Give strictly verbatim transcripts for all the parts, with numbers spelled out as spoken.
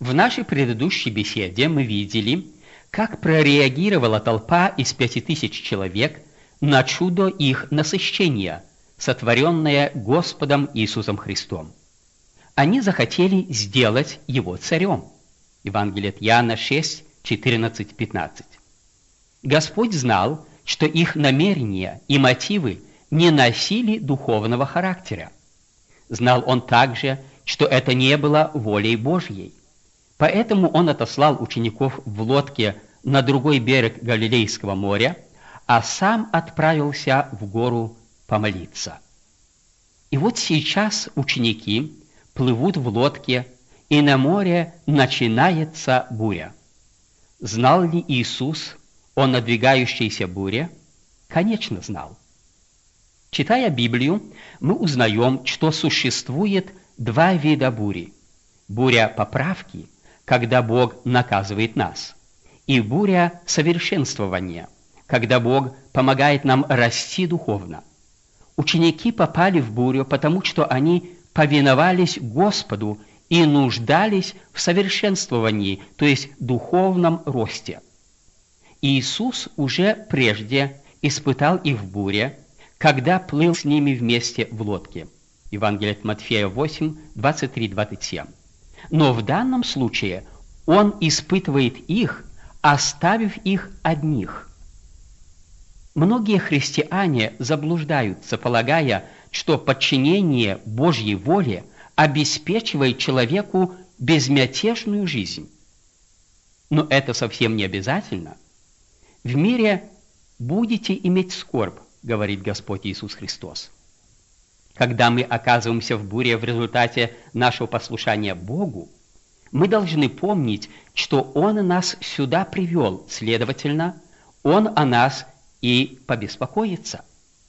В нашей предыдущей беседе мы видели, как прореагировала толпа из пяти тысяч человек на чудо их насыщения, сотворенное Господом Иисусом Христом. Они захотели сделать его царем. Евангелие от Иоанна шесть, четырнадцать, пятнадцать. Господь знал, что их намерения и мотивы не носили духовного характера. Знал Он также, что это не было волей Божьей. Поэтому Он отослал учеников в лодке на другой берег Галилейского моря, а сам отправился в гору помолиться. И вот сейчас ученики плывут в лодке, и на море начинается буря. Знал ли Иисус о надвигающейся буре? Конечно, знал. Читая Библию, мы узнаем, что существует два вида бури. Буря поправки, когда Бог наказывает нас, и буря совершенствования, когда Бог помогает нам расти духовно. Ученики попали в бурю, потому что они повиновались Господу и нуждались в совершенствовании, то есть духовном росте. Иисус уже прежде испытал их в буре, когда плыл с ними вместе в лодке. Евангелие от Матфея восемь, двадцать три, двадцать семь. Но в данном случае Он испытывает их, оставив их одних. Многие христиане заблуждаются, полагая, что подчинение Божьей воле обеспечивает человеку безмятежную жизнь. Но это совсем не обязательно. В мире будете иметь скорбь, говорит Господь Иисус Христос. Когда мы оказываемся в буре в результате нашего послушания Богу, мы должны помнить, что Он нас сюда привел, следовательно, Он о нас и побеспокоится.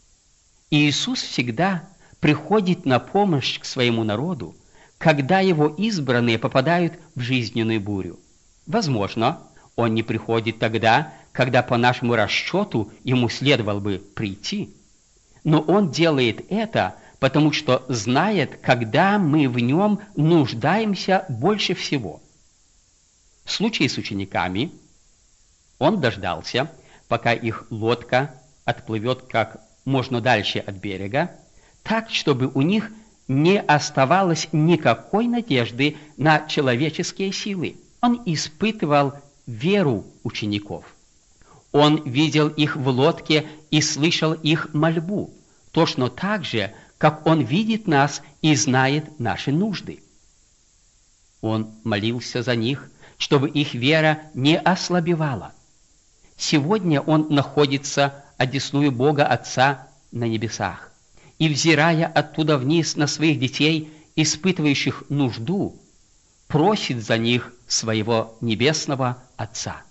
Иисус всегда приходит на помощь к своему народу, когда Его избранные попадают в жизненную бурю. Возможно, Он не приходит тогда, когда по нашему расчету Ему следовало бы прийти, но Он делает это, потому что знает, когда мы в Нем нуждаемся больше всего. В случае с учениками Он дождался, пока их лодка отплывет как можно дальше от берега, так, чтобы у них не оставалось никакой надежды на человеческие силы. Он испытывал веру учеников. Он видел их в лодке и слышал их мольбу, точно так же, как Он видит нас и знает наши нужды. Он молился за них, чтобы их вера не ослабевала. Сегодня Он находится одесную Бога Отца на небесах, и, взирая оттуда вниз на своих детей, испытывающих нужду, просит за них своего небесного Отца.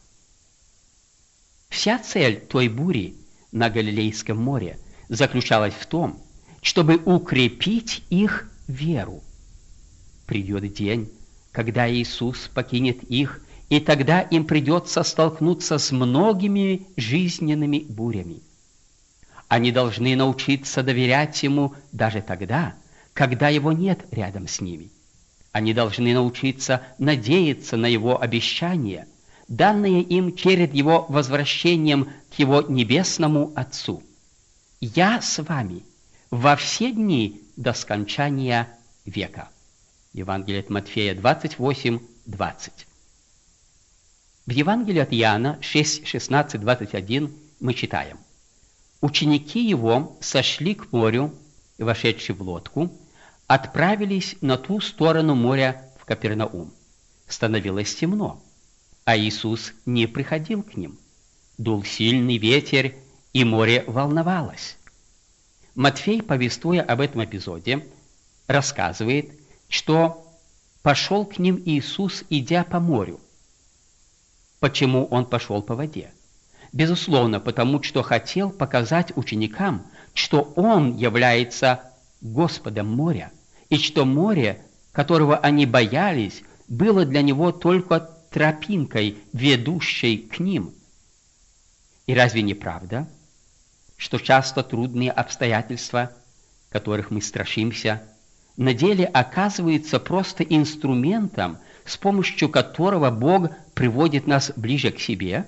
Вся цель той бури на Галилейском море заключалась в том, чтобы укрепить их веру. Придет день, когда Иисус покинет их, и тогда им придется столкнуться с многими жизненными бурями. Они должны научиться доверять Ему даже тогда, когда Его нет рядом с ними. Они должны научиться надеяться на Его обещания, данные им перед Его возвращением к Его небесному Отцу. «Я с вами во все дни до скончания века». Евангелие от Матфея двадцать восемь, двадцать. В Евангелии от Иоанна шесть, шестнадцать, двадцать один мы читаем: «Ученики Его сошли к морю, и, вошедшие в лодку, отправились на ту сторону моря в Капернаум. Становилось темно, а Иисус не приходил к ним. Дул сильный ветер, и море волновалось». Матфей, повествуя об этом эпизоде, рассказывает, что пошел к ним Иисус, идя по морю. Почему Он пошел по воде? Безусловно, потому что хотел показать ученикам, что Он является Господом моря, и что море, которого они боялись, было для Него только тропинкой, ведущей к ним. И разве не правда, что часто трудные обстоятельства, которых мы страшимся, на деле оказываются просто инструментом, с помощью которого Бог приводит нас ближе к себе?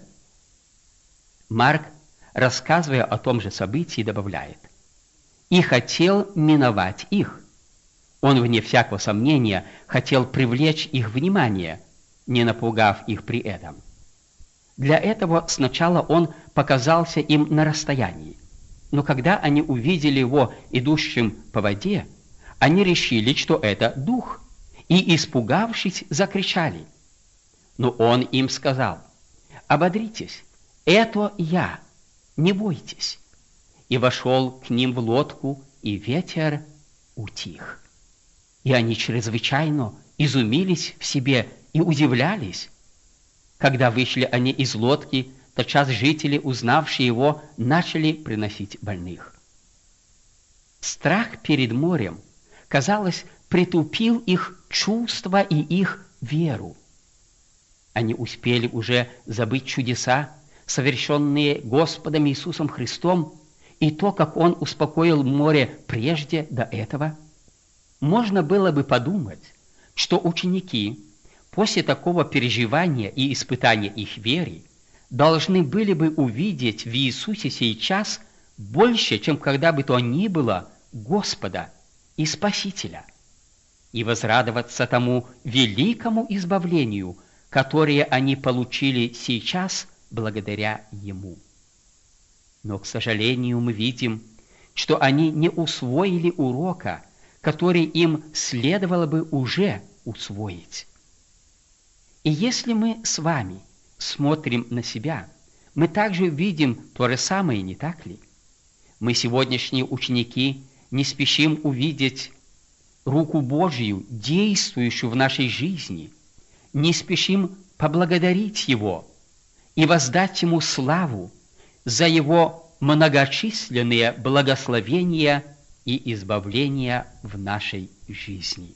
Марк, рассказывая о том же событии, добавляет: «И хотел миновать их». Он, вне всякого сомнения, хотел привлечь их внимание, не напугав их при этом. Для этого сначала он показался им на расстоянии, но когда они увидели его идущим по воде, они решили, что это дух, и, испугавшись, закричали. Но он им сказал: «Ободритесь, это я, не бойтесь». И вошел к ним в лодку, и ветер утих. И они чрезвычайно изумились в себе и удивлялись. Когда вышли они из лодки, тотчас жители, узнавшие его, начали приносить больных. Страх перед морем, казалось, притупил их чувства и их веру. Они успели уже забыть чудеса, совершенные Господом Иисусом Христом, и то, как Он успокоил море прежде до этого. Можно было бы подумать, что ученики после такого переживания и испытания их веры должны были бы увидеть в Иисусе сейчас больше, чем когда бы то ни было, Господа и Спасителя, и возрадоваться тому великому избавлению, которое они получили сейчас благодаря Ему. Но, к сожалению, мы видим, что они не усвоили урока, который им следовало бы уже усвоить. И если мы с вами смотрим на себя, мы также видим то же самое, не так ли? Мы, сегодняшние ученики, не спешим увидеть руку Божью, действующую в нашей жизни, не спешим поблагодарить Его и воздать Ему славу за Его многочисленные благословения и избавления в нашей жизни.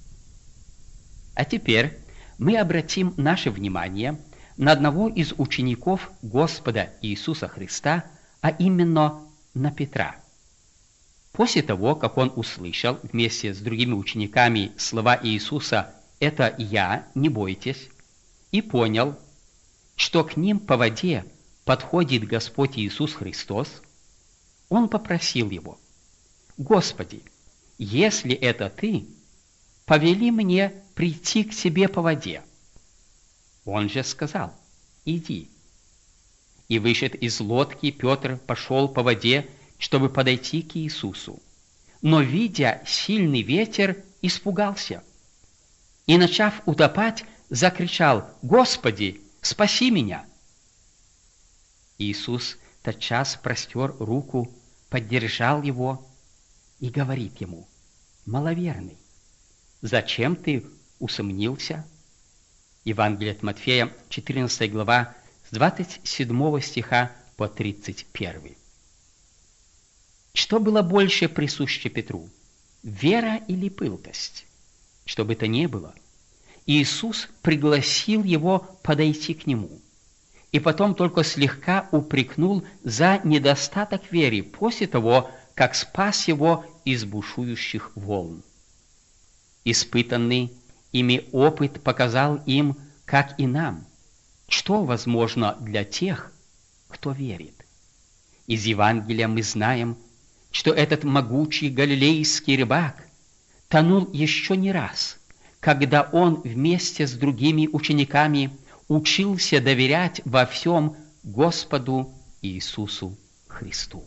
А теперь мы обратим наше внимание на одного из учеников Господа Иисуса Христа, а именно на Петра. После того, как он услышал вместе с другими учениками слова Иисуса «Это я, не бойтесь», и понял, что к ним по воде подходит Господь Иисус Христос, он попросил Его: «Господи, если это Ты, повели мне прийти к Тебе по воде». Он же сказал: «Иди». И вышед из лодки, Петр пошел по воде, чтобы подойти к Иисусу. Но, видя сильный ветер, испугался. И, начав утопать, закричал: «Господи, спаси меня!» Иисус тотчас простер руку, поддержал его и говорит ему: «Маловерный, зачем ты усомнился?» Евангелие от Матфея, четырнадцатая глава, с двадцать седьмого стиха по тридцать первый. Что было больше присуще Петру: вера или пылкость? Что бы то ни было, Иисус пригласил его подойти к Нему, и потом только слегка упрекнул за недостаток веры после того, как спас его из бушующих волн. Испытанный ими опыт показал им, как и нам, что возможно для тех, кто верит. Из Евангелия мы знаем, что этот могучий галилейский рыбак тонул еще не раз, когда он вместе с другими учениками учился доверять во всем Господу Иисусу Христу.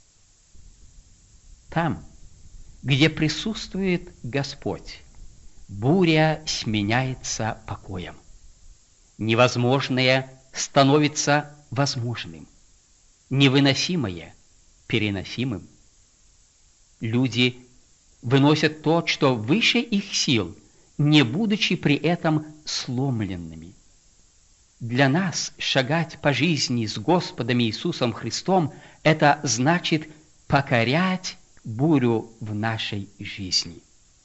Там, где присутствует Господь, буря сменяется покоем. Невозможное становится возможным, невыносимое – переносимым. Люди выносят то, что выше их сил, не будучи при этом сломленными. Для нас шагать по жизни с Господом Иисусом Христом – это значит покорять бурю в нашей жизни.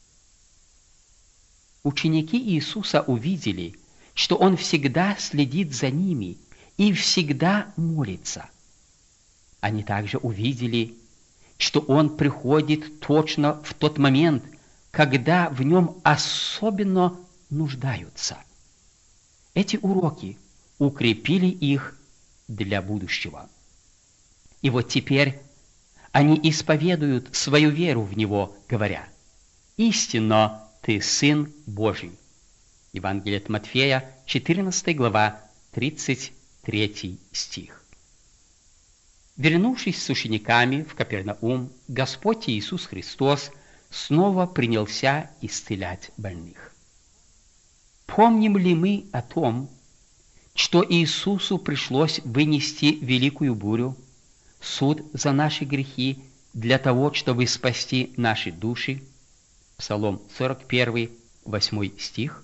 Ученики Иисуса увидели, что Он всегда следит за ними и всегда молится. Они также увидели, что Он приходит точно в тот момент, когда в нем особенно нуждаются. Эти уроки укрепили их для будущего. И вот теперь они исповедуют свою веру в Него, говоря: «Истинно Ты Сын Божий». Евангелие от Матфея, четырнадцатая глава, тридцать третий стих. Вернувшись с учениками в Капернаум, Господь Иисус Христос снова принялся исцелять больных. Помним ли мы о том, что Иисусу пришлось вынести великую бурю, суд за наши грехи, для того, чтобы спасти наши души? Псалом сорок один, восьмой стих.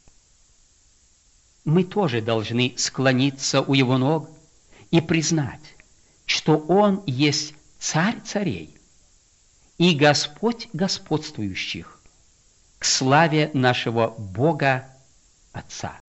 Мы тоже должны склониться у Его ног и признать, что Он есть Царь царей и Господь господствующих, к славе нашего Бога Отца.